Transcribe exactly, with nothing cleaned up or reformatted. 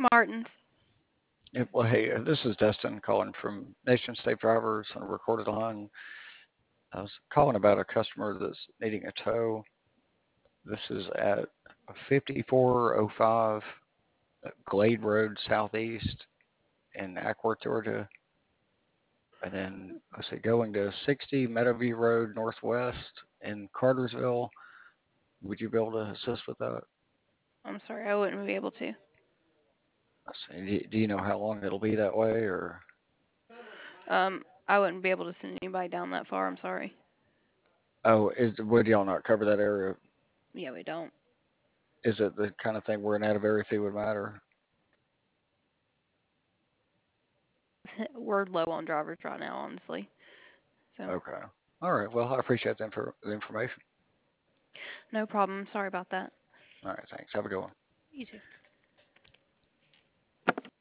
Martins. Yeah, well, hey, uh, this is Destin calling from Nation State Drivers on a recorded line. I was calling about a customer that's needing a tow. This is at fifty-four oh five Glade Road Southeast in Ackworth, Georgia. And then, let's see, going to sixty Meadowview Road Northwest in Cartersville. Would you be able to assist with that? I'm sorry, I wouldn't be able to. Let's see, do do you know how long it'll be that way, or? Um, I wouldn't be able to send anybody down that far. I'm sorry. Oh, is, would y'all not cover that area? Yeah, we don't. Is it the kind of thing where an out of area fee would matter? We're low on drivers right now, honestly. So, Okay. All right. Well, I appreciate the, infor- the information. no problem. Sorry about that. All right. Thanks. Have a good one. You too.